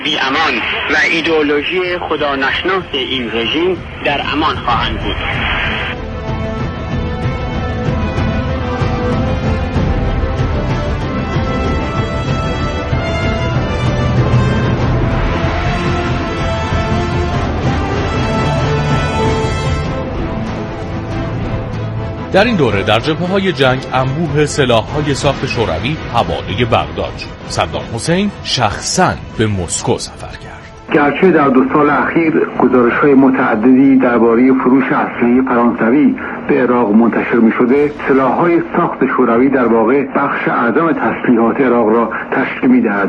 بی‌امان و ایدئولوژی خدانشناس این رژیم در امان خواهند بود. در این دوره در جبهه‌های جنگ انبوه سلاح‌های ساخت شوروی حواله بغداد شد. صدام حسین شخصاً به مسکو سفر کرد. گرچه در 2 سال اخیر گزارش‌های متعددی درباره فروش اسلحه فرانسوی به عراق منتشر می‌شده، سلاح‌های ساخت شوروی در واقع بخش اعظم تسلیحات عراق را تشکیل می‌دهد.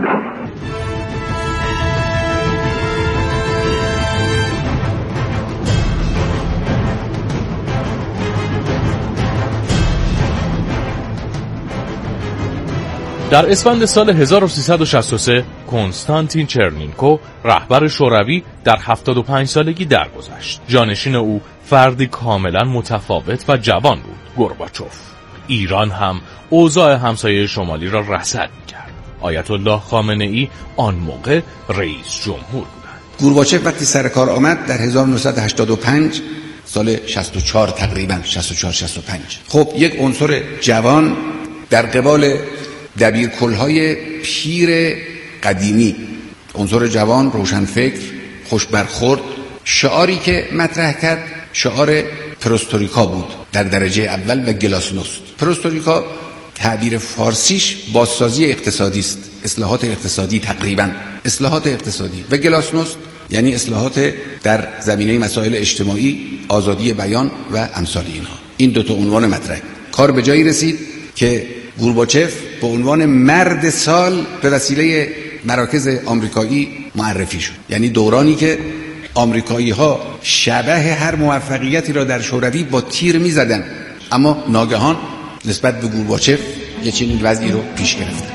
در اسفند سال 1363 کنستانتین چرنینکو رهبر شوروی در 75 سالگی درگذشت. جانشین او فردی کاملا متفاوت و جوان بود، گورباچوف. ایران هم اوضاع همسایه شمالی را رصد می‌کرد. آیت الله خامنه ای آن موقع رئیس جمهور بودند. گورباچوف وقتی سر کار آمد در 1985 سال 64 تقریبا 64-65 خب یک عنصر جوان در قبال دبیرکلهای پیر قدیمی، عنصر جوان، روشنفکر، خوشبرخورد، شعاری که مطرح کرد شعار پروستوریکا بود در درجه اول و گلاسنوست. پروستوریکا تعبیر فارسیش بازسازی اقتصادی است، اصلاحات اقتصادی، تقریبا اصلاحات اقتصادی، و گلاسنوست یعنی اصلاحات در زمینه مسائل اجتماعی، آزادی بیان و امثال اینها. این 2 عنوان مطرح. کار به جایی رسید که گورباچوف به عنوان مرد سال به وسیله مراکز آمریکایی معرفی شد. یعنی دورانی که آمریکایی‌ها شبح هر موفقیتی را در شوروی با تیر می‌زدند، اما ناگهان نسبت به گورباچوف یه چنین وضعی رو پیش گرفتند.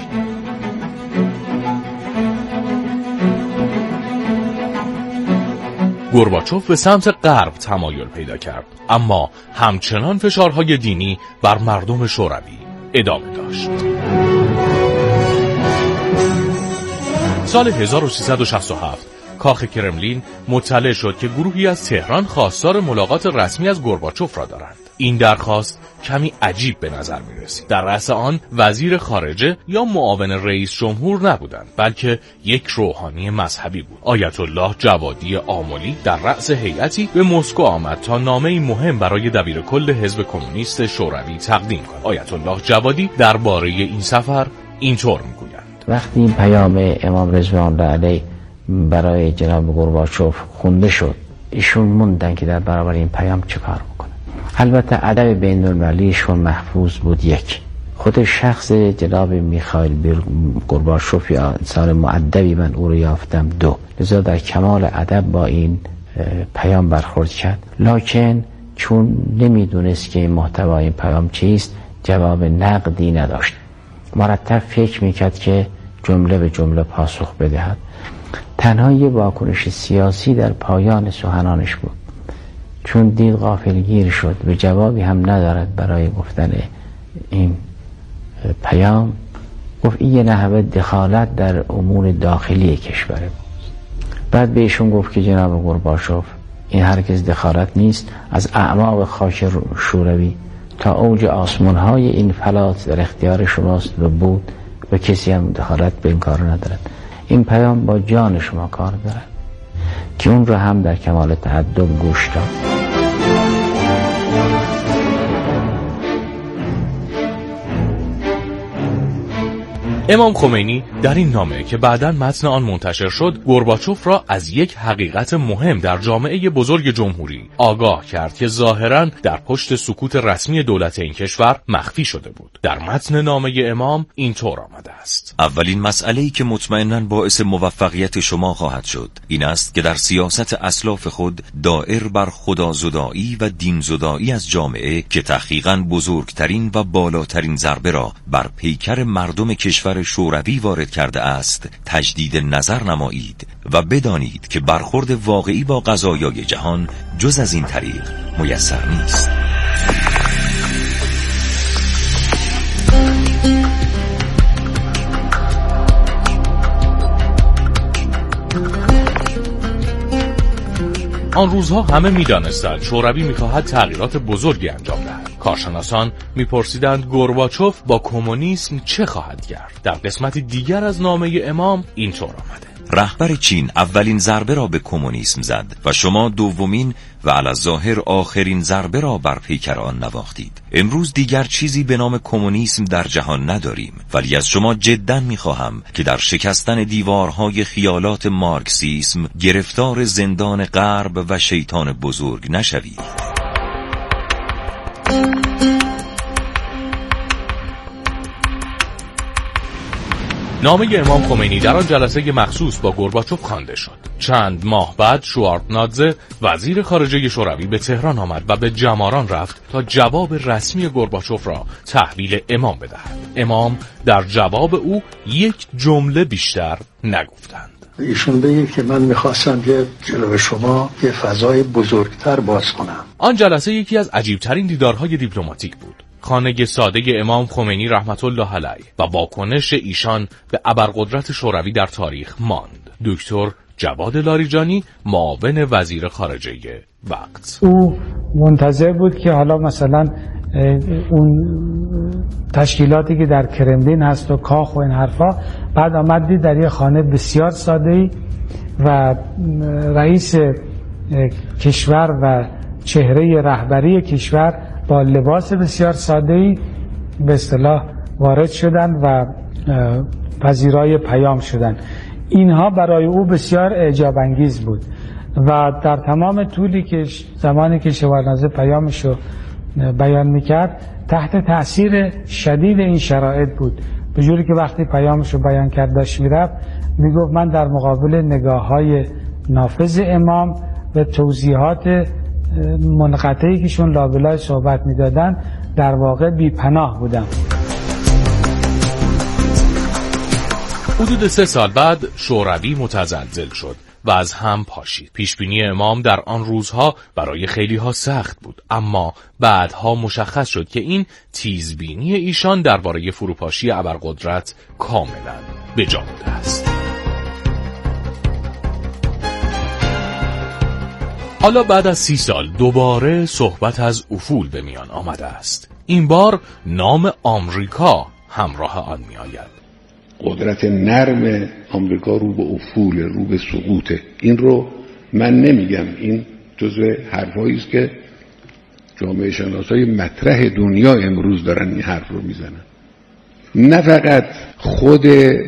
گورباچوف به سمت غرب تمایل پیدا کرد، اما همچنان فشارهای دینی بر مردم شوروی ادامه داشت. سال 1367 کاخ کرملین مطلع شد که گروهی از تهران خواستار ملاقات رسمی از گورباچوف را دارند. این درخواست کمی عجیب به نظر می رسید. در رأس آن وزیر خارجه یا معاون رئیس جمهور نبودند، بلکه یک روحانی مذهبی بود. آیت الله جوادی آملی در رأس هیئتی به مسکو آمد تا نامه‌ای مهم برای دبیرکل حزب کمونیست شوروی تقدیم کند. آیت الله جوادی درباره این سفر اینطور میگویند: وقتی این پیام امام رضوان الله علیه برای جناب گورباچوف خونده شد، ایشون موندن که در برابر این پیام چه کار بکنه. البته ادب بین‌المللیشون محفوظ بود. یک، خود شخص جناب میخائیل گورباچوف یا انسان مؤدبی من او رو یافتم. 2، لذا در کمال ادب با این پیام برخورد کرد، لکن چون نمیدونست که محتوای این پیام چیست جواب نقدی نداشت. مرتب فکر میکرد که جمله به جمله پاسخ بدهد. تنها یه واکنش سیاسی در پایان سخنانش بود، چون دید غافلگیر شد و جوابی هم ندارد برای گفتن این پیام، گفت این یه نحوه دخالت در امور داخلی کشور بود. بعد بهشون گفت که جناب گورباچوف، این هرگز دخالت نیست، از اعماق خاک شوروی تا اوج آسمان‌های این فلات در اختیار شماست و بود و کسی هم دخالت به این کار ندارد. این پیام با جان شما کار دارد، که اون رو هم در کمال تأدب گوش داد. امام خمینی در این نامه که بعداً متن آن منتشر شد، گورباچوف را از یک حقیقت مهم در جامعه بزرگ جمهوری آگاه کرد که ظاهراً در پشت سکوت رسمی دولت این کشور مخفی شده بود. در متن نامه امام اینطور آمده است: اولین مسئله‌ای که مطمئناً باعث موفقیت شما خواهد شد این است که در سیاست اسلاف خود دائر بر خدازدایی و دینزدایی از جامعه که تحقیقاً بزرگترین و بالاترین ضربه را بر پیکر مردم کشور شوروی وارد کرده است تجدید نظر نمایید و بدانید که برخورد واقعی با قضایای جهان جز از این طریق میسر نیست. آن روزها همه می‌دانستند شوروی می‌خواهد تغییرات بزرگی انجام دهد. کارشناسان می‌پرسیدند گورباچوف با کمونیسم چه خواهد کرد. در قسمت دیگر از نامه امام اینطور آمده: رهبر چین اولین ضربه را به کمونیسم زد و شما دومین و علی‌الظاهر آخرین ضربه را بر پیکر آن نواختید. امروز دیگر چیزی به نام کمونیسم در جهان نداریم، ولی از شما جداً می‌خواهم که در شکستن دیوارهای خیالات مارکسیسم گرفتار زندان غرب و شیطان بزرگ نشوید. نامه امام خمینی در آن جلسه مخصوص با گورباچوف خوانده شد. چند ماه بعد شوارتنادزه وزیر خارجه شوروی به تهران آمد و به جماران رفت تا جواب رسمی گورباچوف را تحویل امام بدهد. امام در جواب او یک جمله بیشتر نگفتند. ایشون بگید که من میخواستم که جلو شما یه فضای بزرگتر باز کنم. آن جلسه یکی از عجیبترین دیدارهای دیپلماتیک بود. خانه ساده امام خمینی رحمت الله علیه و واکنش ایشان به ابرقدرت شوروی در تاریخ ماند. دکتر جواد لاریجانی، معاون وزیر خارجه وقت، او منتظر بود که حالا مثلا اون تشکیلاتی که در کرملین هست و کاخ و این حرفا، بعد آمد دید در یه خانه بسیار ساده‌ای و رئیس کشور و چهره رهبری کشور با لباس بسیار ساده‌ای به اصطلاح وارد شدن و پذیرای پیام شدن. اینها برای او بسیار اعجاب انگیز بود و در تمام طولی که زمانی که شوارنادزه پیامشو بیان میکرد تحت تأثیر شدید این شرایط بود، به جوری که وقتی پیامشو بیان کرد داشت میرفت میگفت من در مقابل نگاه‌های نافذ امام و توضیحات منقطعی که شون لابلای صحبت میدادن در واقع بی پناه بودم. حدود 3 سال بعد شوروی متزلزل شد و از هم پاشید. پیشبینی امام در آن روزها برای خیلی ها سخت بود، اما بعدها مشخص شد که این تیزبینی ایشان درباره فروپاشی ابرقدرت کاملا به جا مانده است. حالا بعد از 30 سال دوباره صحبت از افول به میان آمده است. این بار نام آمریکا همراه آن می آید. قدرت نرم آمریکا رو به افول، رو به سقوطه. این رو من نمیگم، این جزو حرفایی است که جامعه شناسای مطرح دنیا امروز دارن این حرف رو میزنن. نه فقط خود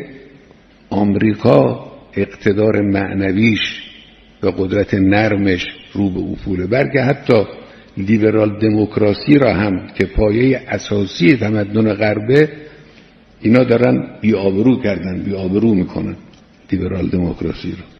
آمریکا اقتدار معنویش و قدرت نرمش رو به افوله، بلکه حتی لیبرال دموکراسی را هم که پایه اساسی تمدن غربه، اینا دارن بی‌آبرو کردن، بی‌آبرو میکنن لیبرال دموکراسی رو.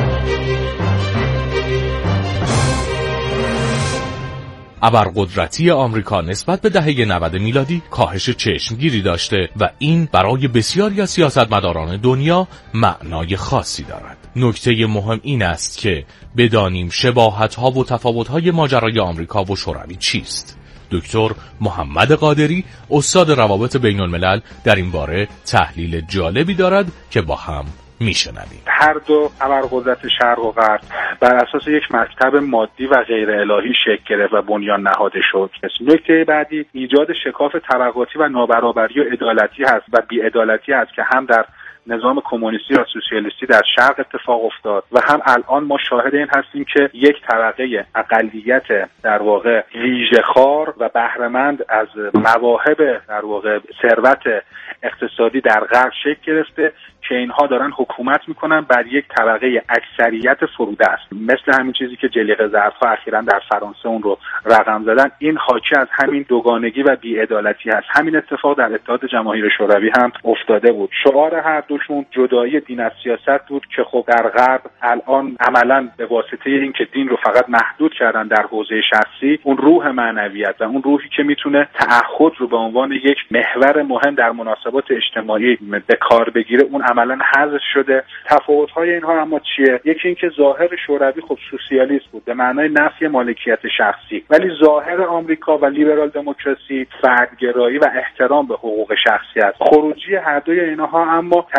ابرقدرتی آمریکا نسبت به دهه 90 میلادی کاهش چشمگیری داشته و این برای بسیاری از سیاستمداران دنیا معنای خاصی دارد. نکته مهم این است که بدانیم شباهت‌ها و تفاوت‌های ماجرای آمریکا و شوروی چیست. دکتر محمد قادری، استاد روابط بین الملل، در این باره تحلیل جالبی دارد که با هم میشنویم. هر دو ابرقدرت شرق و غرب بر اساس یک مکتب مادی و غیر الهی شکل گرفت و بنیان نهاده شد. نکته بعدی ایجاد شکاف طبقاتی و نابرابری و عدالتی هست و بی‌عدالتی است که هم در نظام کمونیستی و سوسیالیستی در شرق اتفاق افتاد و هم الان ما شاهد این هستیم که یک طبقه اقلیت در واقع ویژه‌خوار و بهره‌مند از مواهب در واقع ثروت اقتصادی در غرب شکل گرفته که اینها دارن حکومت میکنن بر یک طبقه اکثریت فروده است. مثل همین چیزی که جلیقه ظرف‌ها اخیراً در فرانسه اون رو رقم زدن، این حاکی از همین دوگانگی و بی‌عدالتی است. همین اتفاق در اتحاد جماهیر شوروی هم افتاده بود. شعار هر دوشون جدایی دین از سیاست بود که خب در غرب الان عملاً به واسطه اینکه دین رو فقط محدود کردن در حوزه شخصی، اون روح معنویت و اون روحی که میتونه تعهد رو به عنوان یک محور مهم در مناسبات اجتماعی به کار بگیره، اون عملاً حذف شده. تفاوت‌های اینها اما چیه؟ یکی اینکه ظاهر شوروی خب سوسیالیسم بود به معنای نفی مالکیت شخصی، ولی ظاهر آمریکا و لیبرال دموکراسی فردگرایی و احترام به حقوق شخصی است. خروجی هر دوی اینها اما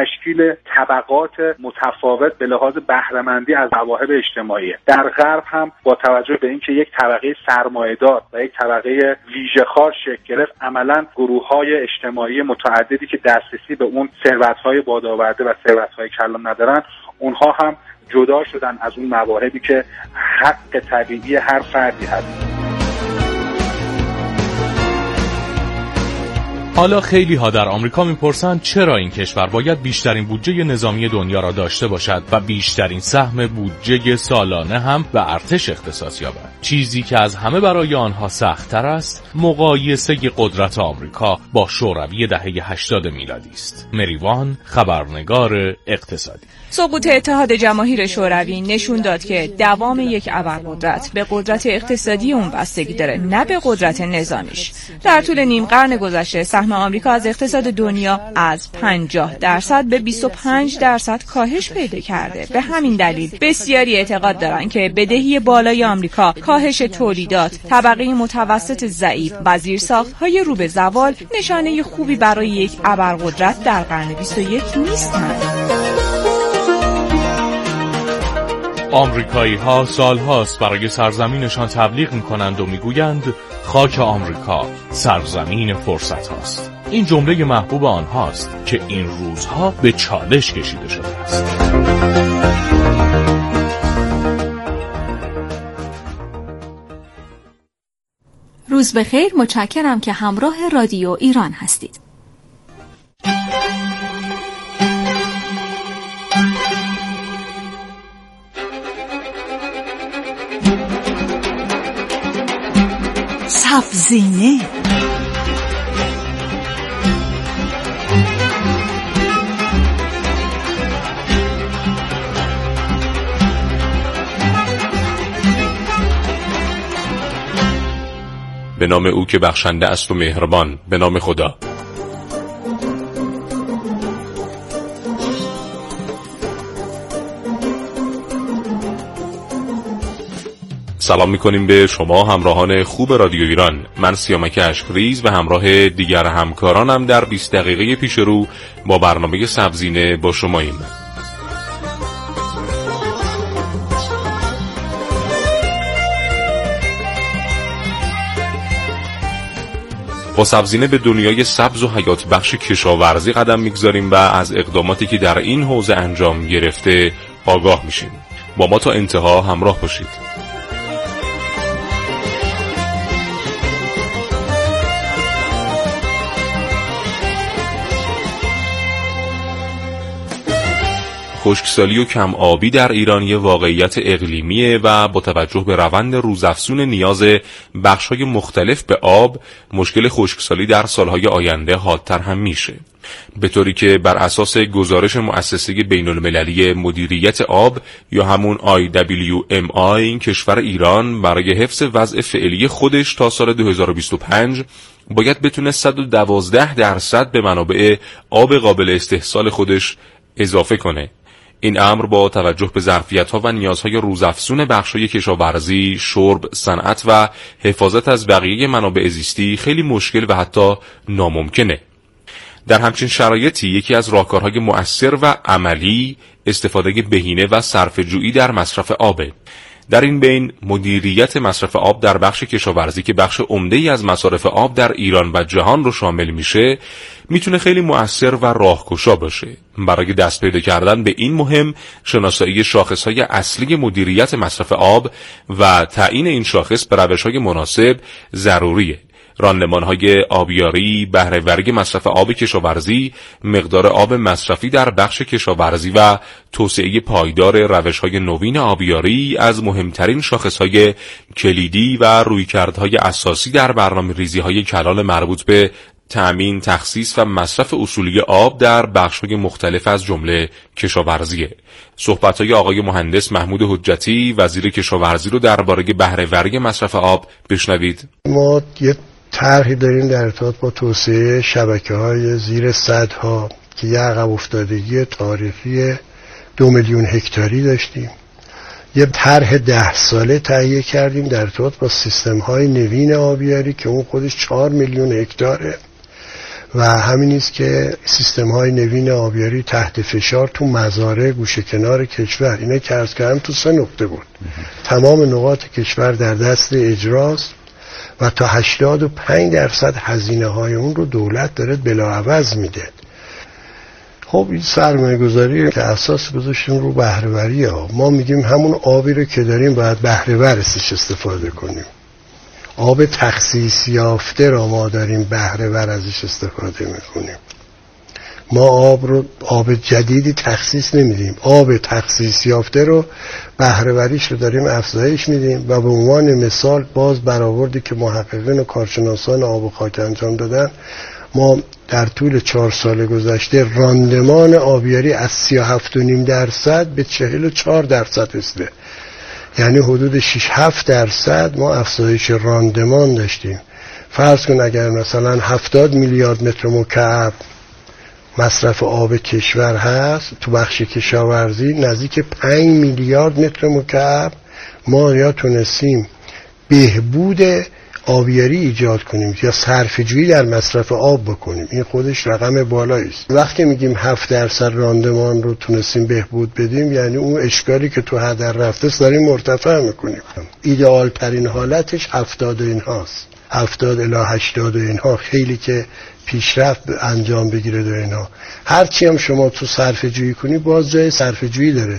تشکیل طبقات متفاوت به لحاظ بهره‌مندی از مواهب اجتماعی. در غرب هم با توجه به اینکه یک طبقه سرمایه‌دار و یک طبقه ویژه‌خوار شکل گرفت، عملاً گروه‌های اجتماعی متعددی که دسترسی به اون ثروت‌های بادآورده و ثروت‌های کلان ندارن، اونها هم جدا شدن از اون مواهبی که حق طبیعی هر فردی هست. حالا خیلی ها در آمریکا میپرسند چرا این کشور باید بیشترین بودجه نظامی دنیا را داشته باشد و بیشترین سهم بودجه سالانه هم به ارتش اختصاص یابد. چیزی که از همه برای آنها سخت‌تر است مقایسه قدرت آمریکا با شوروی دهه 80 میلادی است. مریوان، خبرنگار اقتصادی. سقوط اتحاد جماهیر شوروی نشون داد که دوام یک ابرقدرت به قدرت اقتصادی اون بستگی داره، نه به قدرت نظامیش. در طول نیم قرن گذشته سهم آمریکا از اقتصاد دنیا از 50% به 25% کاهش پیدا کرده. به همین دلیل بسیاری اعتقاد دارن که بدهی بالای آمریکا، کاهش تولیدات، طبقه متوسط ضعیف و زیرساخت‌های رو به زوال نشانه خوبی برای یک ابرقدرت در قرن 21 نیستند. آمریکایی ها سالهاست برای سرزمینشان تبلیغ میکنند و میگویند خاک آمریکا سرزمین فرصت هاست. این جمله محبوب آنهاست که این روزها به چالش کشیده شده است. روز بخیر، متشکرم که همراه رادیو ایران هستید. سبزینه. به نام او که بخشنده است و مهربان، به نام خدا. سلام میکنیم به شما همراهان خوب رادیو ایران. من سیامک اشکریز و همراه دیگر همکارانم در 20 دقیقه پیش رو با برنامه سبزینه با شماییم. با سبزینه به دنیای سبز و حیات بخش کشاورزی قدم میگذاریم و از اقداماتی که در این حوزه انجام گرفته آگاه میشیم. با ما تا انتها همراه باشید. خشکسالی و کم آبی در ایران یه واقعیت اقلیمیه و با توجه به روند روزافزون نیاز بخش‌های مختلف به آب، مشکل خشکسالی در سالهای آینده حادتر هم میشه. به طوری که بر اساس گزارش مؤسسه بین‌المللی مدیریت آب یا همون IWMI، این کشور ایران برای حفظ وضع فعلی خودش تا سال 2025 باید بتونه 112% به منابع آب قابل استحصال خودش اضافه کنه. این امر با توجه به ظرفیت‌ها و نیازهای روزافزون بخش‌های کشاورزی، شرب، صنعت و حفاظت از بقیه منابع زیستی خیلی مشکل و حتی ناممکنه. در همچین شرایطی یکی از راهکارهای مؤثر و عملی استفاده بهینه و صرفه‌جویی در مصرف آبه. در این بین مدیریت مصرف آب در بخش کشاورزی که بخش عمده‌ای از مصارف آب در ایران و جهان رو شامل میشه، میتونه خیلی مؤثر و راهگشا باشه. برای دست پیدا کردن به این مهم، شناسایی شاخص‌های اصلی مدیریت مصرف آب و تعیین این شاخص به روش‌های مناسب ضروریه. راندمان‌های آبیاری، بهره‌وری مصرف آب کشاورزی، مقدار آب مصرفی در بخش کشاورزی و توسعه پایدار روش‌های نوین آبیاری از مهمترین شاخص‌های کلیدی و رویکردهای اساسی در برنامه‌ریزی‌های کلان مربوط به تأمین، تخصیص و مصرف اصولی آب در بخش‌های مختلف از جمله کشاورزیه. صحبت‌های آقای مهندس محمود حجتی، وزیر کشاورزی رو درباره بهره‌وری مصرف آب بشنوید. ما یه طرحی داریم در ارتباط با توسعه شبکه‌های زیر سدها که یه عقب افتادگی تاریخی 2 میلیون هکتاری داشتیم. یه طرح 10 ساله تهیه کردیم در ارتباط با سیستم‌های نوین آبیاری که اون خودش 4 میلیون هکتاره و همین است که سیستم های نوین آبیاری تحت فشار تو مزارع گوشه کنار کشور، اینا که عرض کردم تو 3 نقطه بود. تمام نقاط کشور در دست اجراست و تا 85% هزینه های اون رو دولت داره بلاعوض میده. خب این سرمایه گذاری که اساس گذاشتیم رو بهره وری ها. ما میگیم همون آبی رو که داریم باید بهره ورش استفاده کنیم. آب تخصیص یافته را ما داریم بهره ور ازش استفاده میکنیم. ما آب جدیدی تخصیص نمیدیم، آب تخصیص یافته رو بهره وریش رو داریم افزایش میدیم. و به عنوان مثال باز برآوردی که محققین و کارشناسان آب و خاک انجام دادن، ما در طول 4 سال گذشته راندمان آبیاری از 37.5% به 44% رسیده. یعنی حدود 6-7% ما افزایش راندمان داشتیم. فرض کن اگر مثلا 70 میلیارد متر مکعب مصرف آب کشور هست، تو بخش کشاورزی نزدیک 5 میلیارد متر مکعب ما یا تونستیم بهبود آبیاری ایجاد کنیم یا صرفه‌جویی در مصرف آب بکنیم. این خودش رقم بالایی است. وقتی میگیم 7% راندمان رو تونستیم بهبود بدیم، یعنی اون اشکالی که تو هدر رفته داریم مرتفع میکنیم. ایدئال ترین حالتش 70 اینهاست، 70 الی 80 اینها، خیلی که پیشرفت انجام بگیره در اینها. هرچی هم شما تو صرفه‌جویی کنی باز جای صرفه‌جویی داره.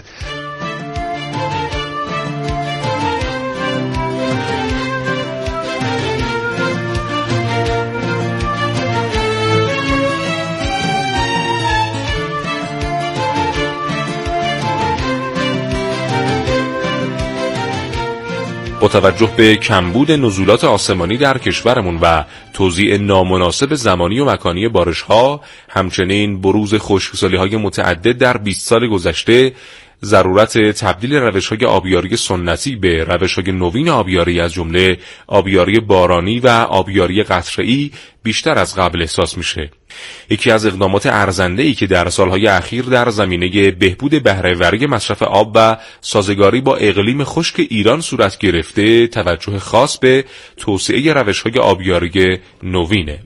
با توجه به کمبود نزولات آسمانی در کشورمون و توزیع نامناسب زمانی و مکانی بارش‌ها، همچنین بروز خشکسالی‌های متعدد در 20 سال گذشته، ضرورت تبدیل روش‌های آبیاری سنتی به روش‌های نوین آبیاری از جمله آبیاری بارانی و آبیاری قطره‌ای بیشتر از قبل احساس میشه. یکی از اقدامات ارزنده‌ای که در سالهای اخیر در زمینه بهبود بهره‌وری مصرف آب و سازگاری با اقلیم خشک ایران صورت گرفته، توجه خاص به توسعه روش‌های آبیاری نوینه.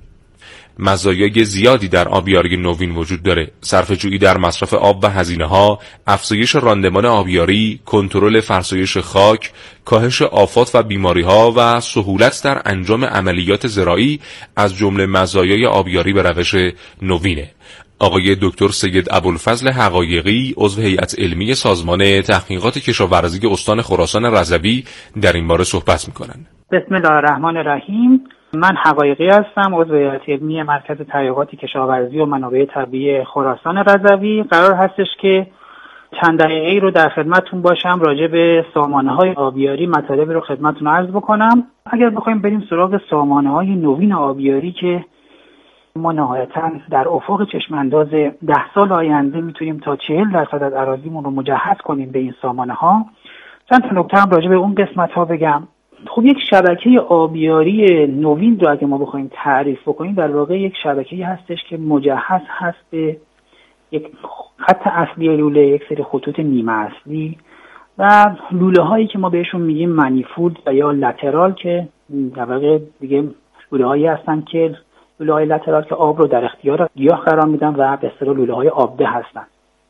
مزایای زیادی در آبیاری نوین وجود داره: صرفه‌جویی در مصرف آب و هزینه‌ها، افزایش راندمان آبیاری، کنترل فرسایش خاک، کاهش آفات و بیماری‌ها و سهولت در انجام عملیات زراعی از جمله مزایای آبیاری به روش نوینه. آقای دکتر سید ابوالفضل حقایقی، عضو هیئت علمی سازمان تحقیقات کشاورزی استان خراسان رضوی، در این باره صحبت می‌کنند. بسم الله الرحمن الرحیم. من حقایقی هستم، عضو هیئت علمی مرکز تحقیقات کشاورزی و منابع طبیعی خراسان رضوی. قرار هستش که چند دقیقه‌ای رو در خدمتتون باشم راجع به سامانه‌های آبیاری مطالبی رو خدمتتون عرض بکنم. اگر بخوایم بریم سراغ سامانه‌های نوین آبیاری که ما نهایتاً در افق چشمانداز 10 سال آینده میتونیم تا 40% از اراضیمون رو مجهز کنیم به این سامانه‌ها، چند تا نکته هم راجع به اون قسمت‌ها بگم. خب یک شبکه آبیاری نوین رو اگه ما بخوایم تعریف بکنیم، در واقع یک شبکه‌ای هستش که مجهز هست به یک خط اصلی لوله، یک سری خطوط نیمه اصلی و لوله هایی که ما بهشون میگیم منیفولد و یا لترال، که در واقع دیگه لوله هایی هستن که لوله های لترال که آب رو در اختیار گیاه قرار میدن و به اصطلاح لوله های آبده هستن.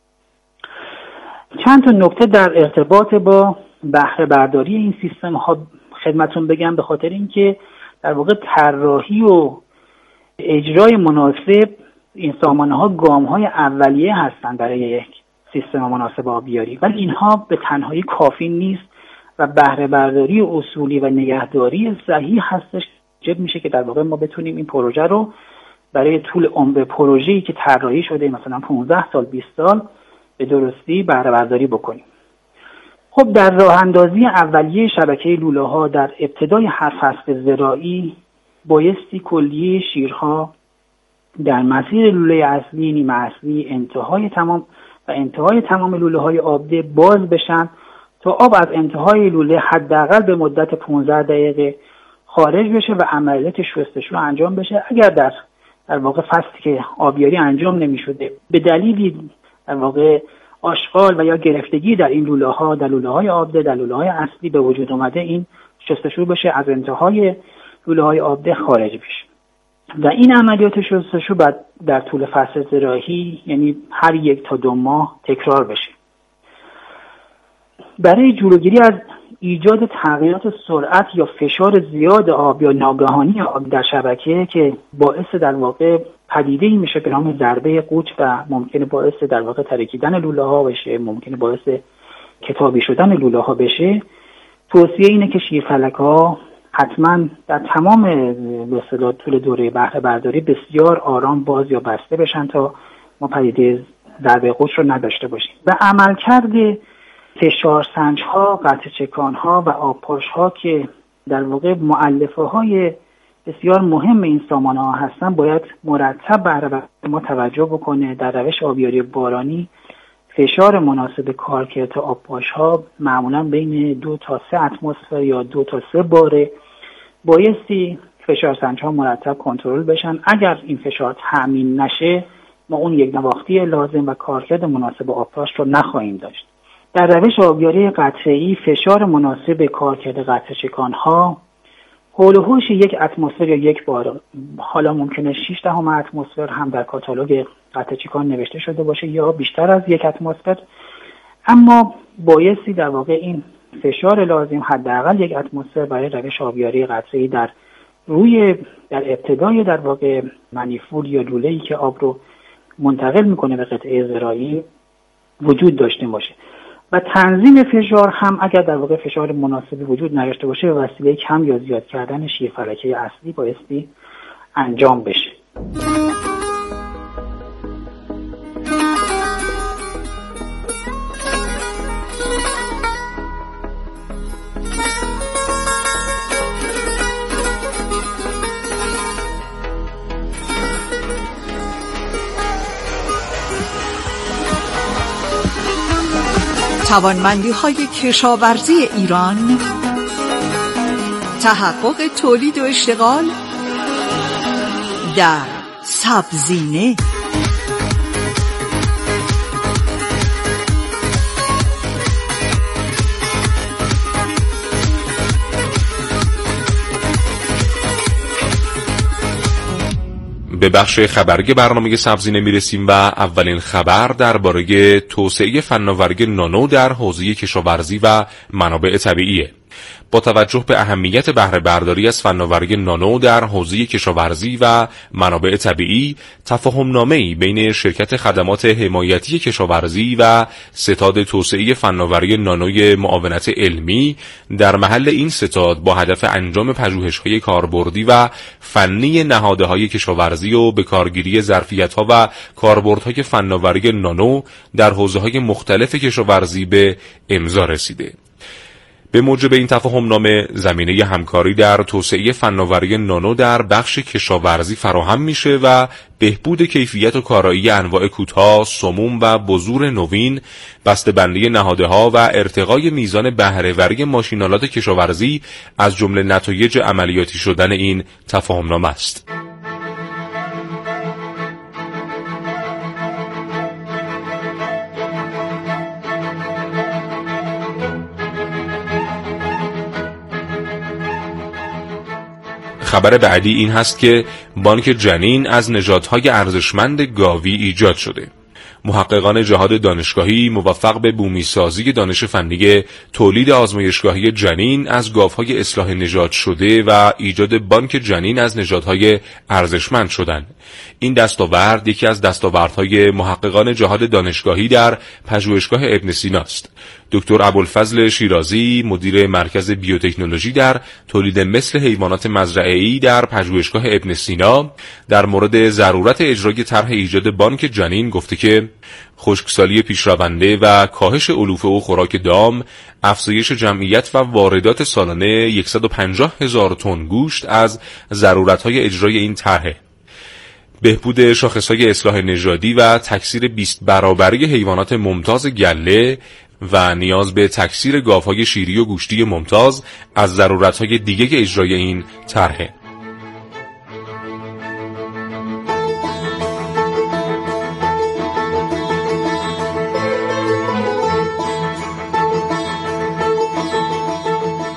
چند تا نکته در ارتباط با بهره برداری این سیستم ها خدمتون بگم، به خاطر اینکه در واقع طراحی و اجرای مناسب این سامانه ها گام های اولیه هستند برای یک سیستم مناسب آبیاری، ولی اینها به تنهایی کافی نیست و بهره برداری اصولی و نگهداری صحیح هستش جب میشه که در واقع ما بتونیم این پروژه رو برای طول عمر پروژه‌ای که طراحی شده مثلا 15 سال 20 سال به درستی بهره برداری بکنیم. خب در راه اندازی اولیه شبکه لوله ها در ابتدای هر فصل زراعی بایستی کلیه شیرها در مسیر لوله اصلی، نیمه اصلی، انتهای تمام لوله های آبده باز بشن تا آب از انتهای لوله حداقل به مدت 15 دقیقه خارج بشه و عملیات شستشو انجام بشه. اگر در واقع فصلی که آبیاری انجام نمی شده به دلیلی در واقع آشغال و یا گرفتگی در این لوله ها، در لوله های آبده، در لوله های اصلی به وجود اومده، این شستشو بشه، از انتهای لوله های آبده خارج بشه. و این عملیات شستشو بعد در طول فصل زراعی یعنی هر 1 تا 2 ماه تکرار بشه. برای جلوگیری از ایجاد تغییرات سرعت یا فشار زیاد آب یا ناگهانی آب در شبکه که باعث در واقع پدیده‌ای میشه به نام ضربه قوچ و ممکنه باعث در واقع ترکیدن لوله ها بشه، ممکنه باعث کتابی شدن لوله ها بشه، توصیه اینه که شیرفلک ها حتما در تمام وسایل طول دوره بهره برداری بسیار آرام باز یا بسته بشن تا ما پدیده ضربه قوچ رو نداشته باشیم. و عملکرد فشار سنج ها، قطع چکان ها و آبپاش ها که در واقع مؤلفه های بسیار مهم این سامانه ها هستن باید مرتب بهره ما توجه بکنه. در روش آبیاری بارانی فشار مناسب کارکرد آبپاش ها معمولا بین 2 تا 3 اتمسفر یا 2 تا 3 باره بایستی فشار سنج ها مرتب کنترل بشن. اگر این فشار تأمین نشه ما اون یک نواختی لازم و کارکرد مناسب آبپاش رو نخواهیم داشت. در روش آبیاری قطره‌ای فشار مناسب کارکرد قطره چکان ها حول و حوش 1 اتمسفر یا 1 بار، حالا ممکنه 6 اتمسفر هم در کاتالوگ قطره چکان نوشته شده باشه یا بیشتر از 1 اتمسفر، اما بایستی در واقع این فشار لازم حداقل 1 اتمسفر برای روش آبیاری قطره‌ای در ابتدای در واقع منیفور یا لوله‌ای که آب رو منتقل میکنه به قطعه زراعی وجود داشته باشه. و تنظیم فشار هم اگر در واقع فشار مناسبی وجود نداشته باشه به وسیله کم یا زیاد کردن شیرفلکه اصلی بایستی انجام بشه. توانمندی‌های کشاورزی ایران، تحقق تولید و اشتغال در سبزینه. به بخش خبری برنامه سبزینه میرسیم و اولین خبر درباره توسعه فناوری نانو در حوزه کشاورزی و منابع طبیعیه. با توجه به اهمیت بهره برداری از فناوری نانو در حوزه کشاورزی و منابع طبیعی، تفاهم‌نامه‌ای بین شرکت خدمات حمایتی کشاورزی و ستاد توسعه فناوری نانوی معاونت علمی در محل این ستاد با هدف انجام پژوهش‌های کاربردی و فنی نهادهای کشاورزی و به کارگیری ظرفیت‌ها و کاربردهای فناوری نانو در حوزه‌های مختلف کشاورزی به امضا رسیده. به موجب این تفاهم‌نامه زمینه همکاری در توسعه فناوری نانو در بخش کشاورزی فراهم میشه و بهبود کیفیت و کارایی انواع کودها، سموم و بذور نوین، بسته‌بندی نهادها و ارتقای میزان بهره‌وری ماشین‌آلات کشاورزی از جمله نتایج عملیاتی شدن این تفاهم‌نامه است. خبر بعدی این هست که بانک جنین از نژادهای ارزشمند گاوی ایجاد شده. محققان جهاد دانشگاهی موفق به بومیسازی دانش فنی تولید آزمایشگاهی جنین از گاوهای اصلاح نژاد شده و ایجاد بانک جنین از نژادهای ارزشمند شدند. این دستاورد یکی از دستاوردهای محققان جهاد دانشگاهی در پژوهشگاه ابن سینا است. دکتر ابوالفضل شیرازی، مدیر مرکز بیوتکنولوژی در تولید مثل حیوانات مزرعه‌ای در پژوهشگاه ابن سینا، در مورد ضرورت اجرای طرح ایجاد بانک جنین گفته که خشکسالی پیشرونده و کاهش علوفه و خوراک دام، افزایش جمعیت و واردات سالانه 150,000 تن گوشت از ضرورت‌های اجرای این طرح، بهبود شاخص‌های اصلاح نژادی و تکثیر 20 برابری حیوانات ممتاز گله و نیاز به تکثیر گاوهای شیری و گوشتی ممتاز از ضرورت‌های دیگه اجرای این طرح.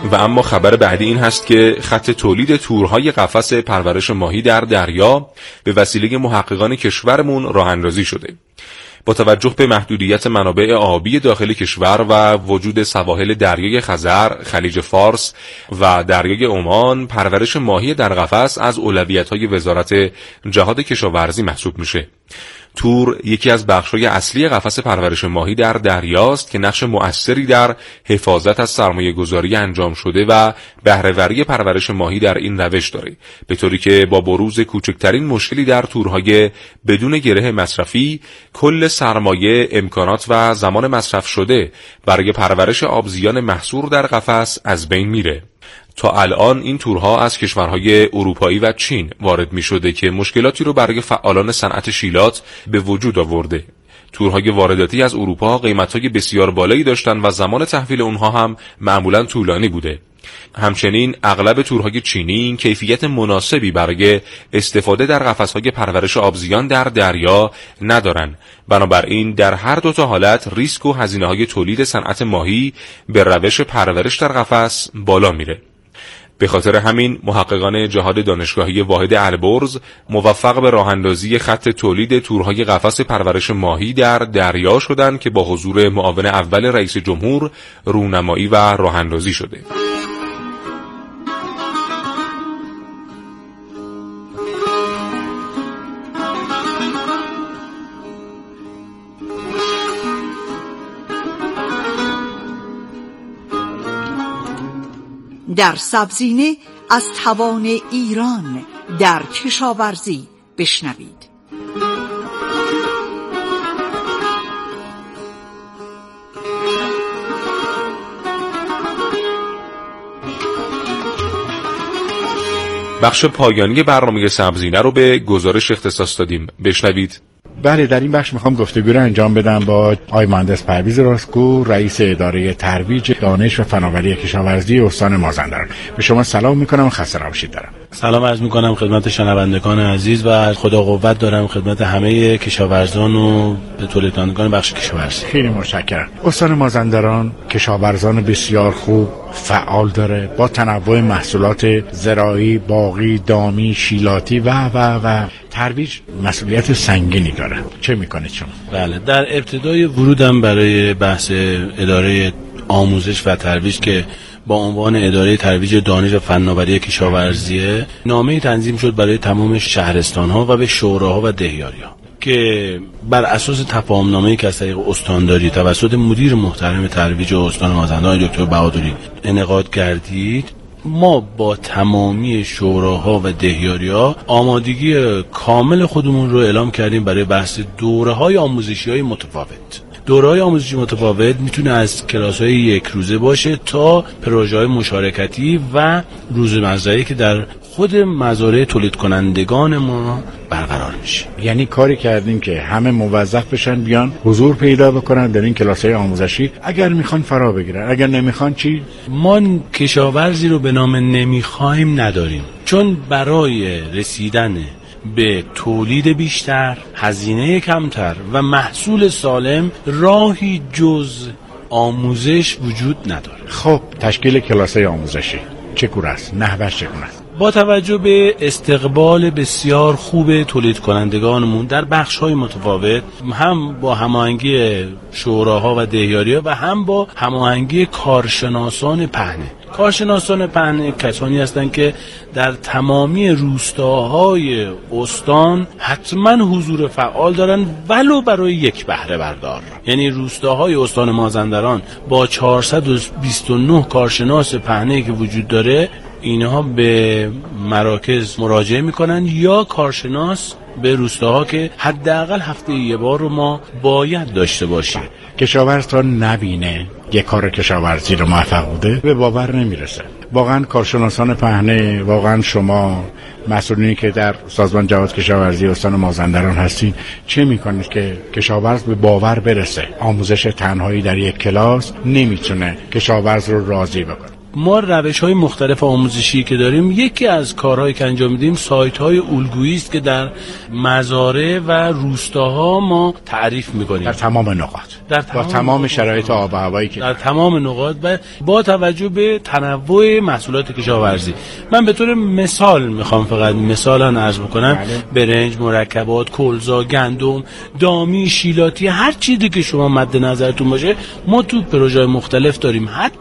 و اما خبر بعدی این هست که خط تولید تورهای قفس پرورش ماهی در دریا به وسیله محققان کشورمون راه اندازی شده. با توجه به محدودیت منابع آبی داخل کشور و وجود سواحل دریای خزر، خلیج فارس و دریای عمان، پرورش ماهی در قفس از اولویت‌های وزارت جهاد کشاورزی محسوب میشه. تور یکی از بخش‌های اصلی قفس پرورش ماهی در دریاست که نقش مؤثری در حفاظت از سرمایه‌گذاری انجام شده و بهره‌وری پرورش ماهی در این روش داره، به طوری که با بروز کوچکترین مشکلی در تورهای بدون گره مصرفی، کل سرمایه، امکانات و زمان مصرف شده برای پرورش آبزیان محصور در قفس از بین میره. تا الان این تورها از کشورهای اروپایی و چین وارد می شده که مشکلاتی رو برای فعالان صنعت شیلات به وجود آورده. تورهای وارداتی از اروپا قیمت‌های بسیار بالایی داشتن و زمان تحویل اونها هم معمولاً طولانی بوده. همچنین اغلب تورهای چینی کیفیت مناسبی برای استفاده در قفس‌های پرورش آبزیان در دریا ندارن. بنابراین در هر دو تا حالت ریسک و هزینه‌های تولید صنعت ماهی به روش پرورش در قفس بالا میره. به خاطر همین محققان جهاد دانشگاهی واحد البرز موفق به راه‌اندازی خط تولید تورهای قفس پرورش ماهی در دریا شدند که با حضور معاون اول رئیس جمهور رونمایی و راه‌اندازی شده. در سبزینه از توان ایران در کشاورزی بشنوید. بخش پایانی برنامه سبزینه رو به گزارش اختصاص دادیم. بشنوید. بله، در این بخش میخوام گفتگو رو انجام بدم با آقای مهندس پرویز راستگو، رئیس اداره ترویج دانش و فناوری کشاورزی استان مازندران. به شما سلام میکنم و خسته نباشید دارم. سلام عرض میکنم خدمت شنوندگان عزیز و خدا قوت دارم خدمت همه کشاورزان و تولید کنندگان بخش کشاورزی. خیلی متشکرم. استان مازندران کشاورزان بسیار خوب فعال داره با تنوع محصولات زراعی، باغی، دامی، شیلاتی و ترویج مسئولیت سنگینی داره. چه میکنید شما؟ بله، در ابتدای ورودم برای بحث اداره آموزش و ترویج که با عنوان اداره ترویج دانش و فناوری کشاورزی نامه‌ای تنظیم شد برای تمام شهرستان‌ها و به شوراها و دهیاری‌ها که بر اساس تفاهم‌نامه‌ای که از طریق استانداری توسط مدیر محترم ترویج استان مازندران دکتر بهادری انعقاد گردید، ما با تمامی شوراها و دهیاری‌ها آمادگی کامل خودمون رو اعلام کردیم برای بحث دوره‌های آموزشی‌های متفاوت. دوره‌های آموزشی متفاوت میتونه از کلاس‌های یک روزه باشه تا پروژه‌های مشارکتی و روزمره‌ای که در خود مزارع تولید کنندگان ما برقرار میشه. یعنی کاری کردیم که همه موظف بشن بیان حضور پیدا بکنن در این کلاس‌های آموزشی، اگر میخوان فرا بگیرن، اگر نمیخوان چی؟ ما کشاورزی رو به نام نمیخوایم نداریم، چون برای رسیدن به تولید بیشتر، هزینه کمتر و محصول سالم راهی جز آموزش وجود نداره. خب تشکیل کلاس‌های آموزشی چگونه است؟ نحوش چگونه است؟ با توجه به استقبال بسیار خوب تولید کنندگانمون در بخش‌های متفاوت، هم با هماهنگی شوراها و دهیاری‌ها و هم با هماهنگی کارشناسان پهنه. کارشناسان پهنه کسانی هستند که در تمامی روستاهای استان حتما حضور فعال دارن ولو برای یک بهره بردار. یعنی روستاهای استان مازندران با 429 کارشناس پهنه که وجود داره، اینها به مراکز مراجعه میکنن یا کارشناس به روستاها که حداقل هفته یه بار رو ما باید داشته باشیم. کشاورز تا نبینه یک کار کشاورزی رو موفق بوده به باور نمیرسه. واقعا کارشناسان پهنه، واقعا شما مسئولینی که در سازمان جهاد کشاورزی استان مازندران هستین، چه میکنید که کشاورز به باور برسه؟ آموزش تنهایی در یک کلاس نمیتونه کشاورز رو راضی بکنه. ما روش‌های مختلف آموزشی که داریم، یکی از کارهایی که انجام میدیم سایت‌های الگویی است که در مزارع و روستاها ما تعریف می‌کنیم در تمام نقاط، با تمام شرایط آب و هوایی که در تمام نقاط و با توجه به تنوع محصولات کشاورزی. من به طور مثال میخوام فقط مثالاً عرض بکنم، برنج، مرکبات، کلزا، گندم، دامی، شیلاتی، هر چیزی که شما مد نظرتون باشه ما تو پروژه‌های مختلف داریم.